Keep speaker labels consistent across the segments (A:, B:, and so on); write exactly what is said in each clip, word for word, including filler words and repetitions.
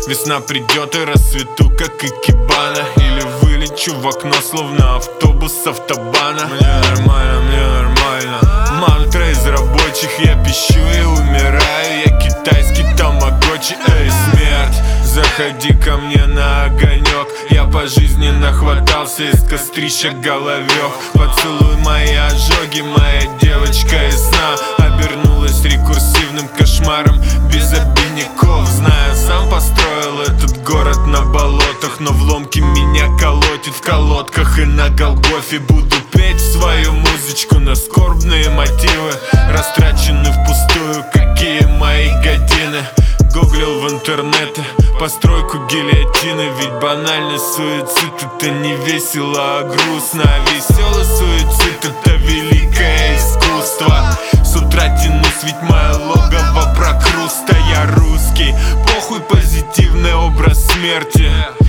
A: Весна придет и расцвету, как икебана. Или вылечу в окно, словно автобус с автобана. Мне нормально, мне нормально. Мантра из рабочих, я пищу и умираю. Я китайский тамагочи, эй, смерть, заходи ко мне на огонек. Я по жизни нахватался из кострища головёк. Поцелуй мои ожоги, моя девочка из сна обернулась рекурсивным кошмаром без обидников. Знаю, сам построил этот город на болотах, но в ломке меня колотит в колодках и на Голгофе. Буду петь свою музычку на скорбные мотивы, растрачены впустую, какие мои годины. Гуглил в интернете постройку гильотины, ведь банальный суицид — это не весело, а грустно. А веселый суицид — это великое искусство. С утра тянусь, ведь мое логово прокруста. Я русский, похуй, позитивный образ смерти.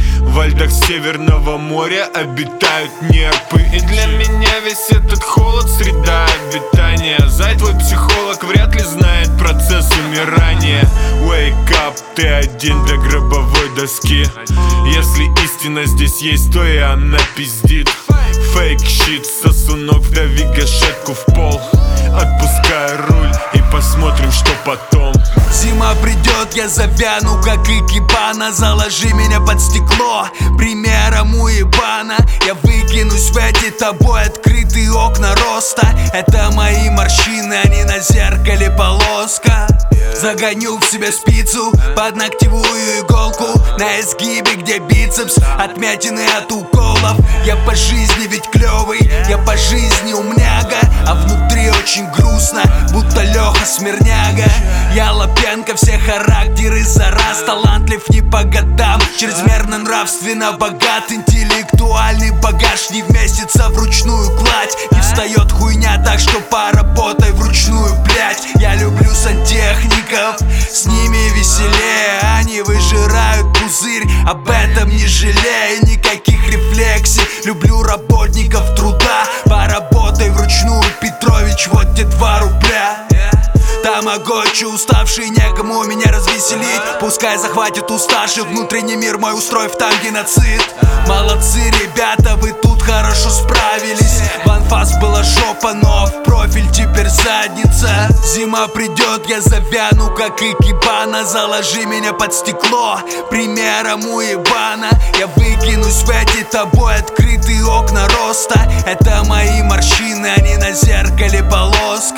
A: В льдах Северного моря обитают нерпы, и для меня весь этот холод — среда обитания. Зай, твой психолог вряд ли знает процесс умирания. Wake up, ты один до гробовой доски. Если истина здесь есть, то и она пиздит. Фейк щит, сосунок, вдави гашетку в пол. Отпускай руль и посмотрим, что потом.
B: Зима придет, я завяну, как икебана. Заложи меня под стекло, примером уебана. Я выкинусь в эти тобой открытые окна роста. Это мои морщины, они на зеркале полоска. Загоню в себя спицу под ногтевую иголку, на изгибе, где бицепс, отметины от уколов. Я по жизни ведь клёвый, я по жизни умняга, а внутри очень грустно, будто Лёха Смирняга. Я Лапенко, все характеры за раз. Талантлив не по годам, чрезмерно нравственно богат. Интеллектуальный багаж не вместится вручную кладь. Не встает хуйня, так что поработай вручную, блять. Я люблю сантехников, с ними веселее. Они выжирают пузырь, об этом не жалея. Никаких рефлексий, люблю работников труда. Поработай вручную, Петрович, вот те два рубля. Тамагочи уставший, некому меня развеселить. Пускай захватит уставший внутренний мир мой, устроив там геноцид. Молодцы, ребята, вы тут хорошо справились. В анфас была жопа, но в профиль теперь задница. Зима придет, я завяну, как икебана. Заложи меня под стекло, примером уебана. Я выкинусь в эти тобой открытые окна роста. Это мои морщины, они на зеркале полоска.